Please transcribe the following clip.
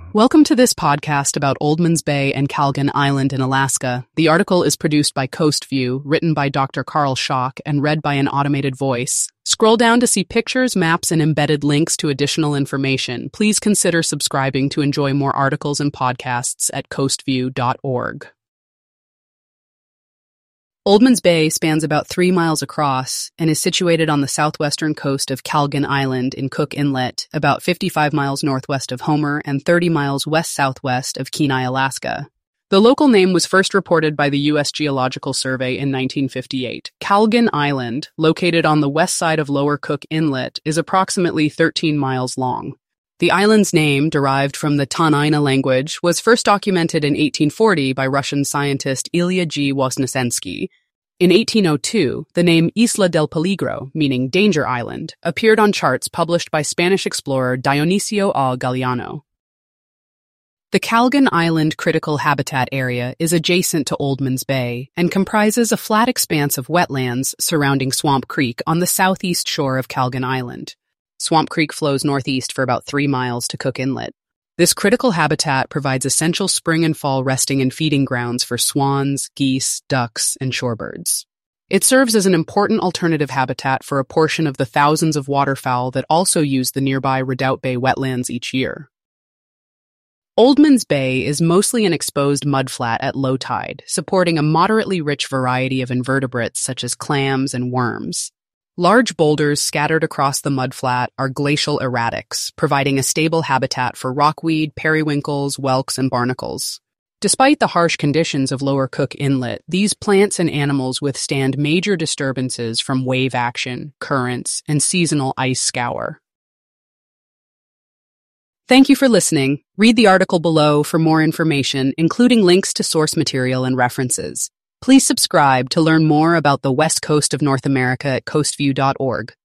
Welcome to this podcast about Oldmans Bay and Calgon Island in Alaska. The article is produced by Coastview, written by Dr. Carl Schock, and read by an automated voice. Scroll down to see pictures, maps, and embedded links to additional information. Please consider subscribing to enjoy more articles and podcasts at coastview.org. Oldmans Bay spans about 3 miles across and is situated on the southwestern coast of Calgon Island in Cook Inlet, about 55 miles northwest of Homer and 30 miles west-southwest of Kenai, Alaska. The local name was first reported by the U.S. Geological Survey in 1958. Calgon Island, located on the west side of Lower Cook Inlet, is approximately 13 miles long. The island's name, derived from the Tanaina language, was first documented in 1840 by Russian scientist Ilya G. Voznesensky. In 1802, the name Isla del Peligro, meaning Danger Island, appeared on charts published by Spanish explorer Dionisio A. Galeano. The Calgon Island Critical Habitat Area is adjacent to Oldmans Bay and comprises a flat expanse of wetlands surrounding Swamp Creek on the southeast shore of Calgon Island. Swamp Creek flows northeast for about 3 miles to Cook Inlet. This critical habitat provides essential spring and fall resting and feeding grounds for swans, geese, ducks, and shorebirds. It serves as an important alternative habitat for a portion of the thousands of waterfowl that also use the nearby Redoubt Bay wetlands each year. Oldmans Bay is mostly an exposed mudflat at low tide, supporting a moderately rich variety of invertebrates such as clams and worms. Large boulders scattered across the mudflat are glacial erratics, providing a stable habitat for rockweed, periwinkles, whelks, and barnacles. Despite the harsh conditions of Lower Cook Inlet, these plants and animals withstand major disturbances from wave action, currents, and seasonal ice scour. Thank you for listening. Read the article below for more information, including links to source material and references. Please subscribe to learn more about the West Coast of North America at coastview.org.